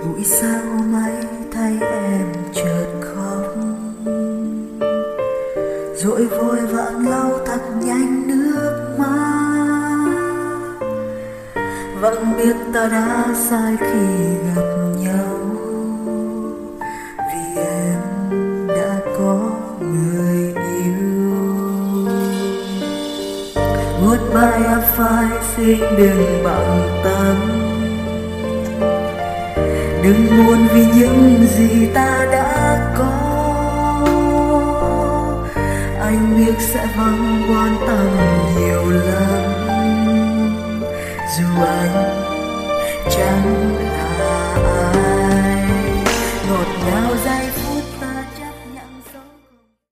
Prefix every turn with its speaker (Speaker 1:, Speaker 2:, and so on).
Speaker 1: buổi sáng hôm ấy thấy em chợt khóc, rồi vội vàng lau thật nhanh nước mắt. Vẫn biết ta đã sai khi gặp nhau, vì em đã có người yêu. Goodbye em phải xin đừng bận tâm, đừng buồn vì những gì ta đã có. Anh biết sẽ vẫn quan tâm nhiều lắm, dù anh chẳng là ai.